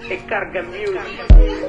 é Carga Music.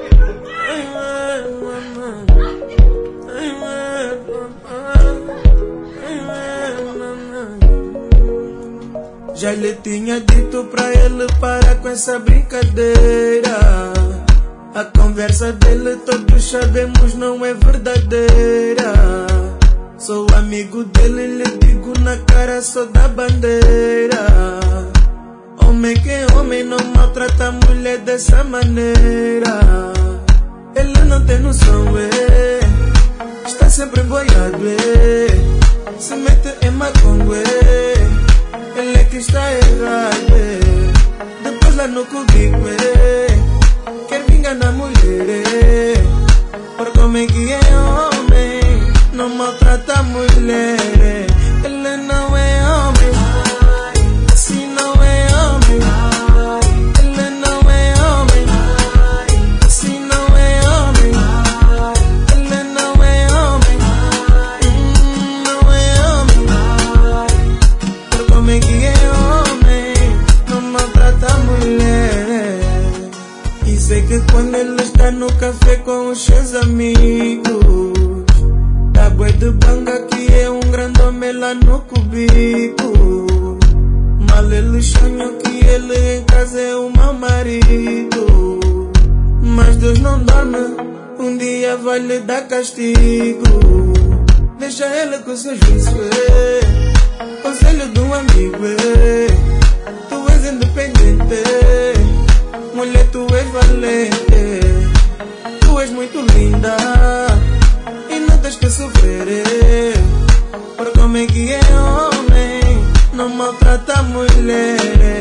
Já lhe tinha dito pra ele parar com essa brincadeira. A conversa dele todos sabemos não é verdadeira. Sou amigo dele, lhe digo na cara, sou da bandeira. Homem que é homem não maltrata a mulher dessa maneira. Ele não tem noção, está sempre boiado, se mete em macongue, ele é que está errado, depois lá no cubico, quer vingar na mulher, porque homem que é homem não maltrata a mulher. Ele não é homem, assim não é homem. Ele não é homem, assim não é homem. Ele não é homem, não é homem. Porque homem que é homem não maltrata a mulher. E sei que quando ele está no café com os seus amigos, dá boi de banga que é um grande homem lá no cubico. Mal ele sonha que ele em casa é um mau marido. Mas Deus não dorme, um dia vai lhe dar castigo. Deixa ele com seu juízo, conselho de um amigo, tu és independente, mulher tu és valente, tu és muito linda e não tens que sofrer, porque homem que é homem não maltrata a mulher.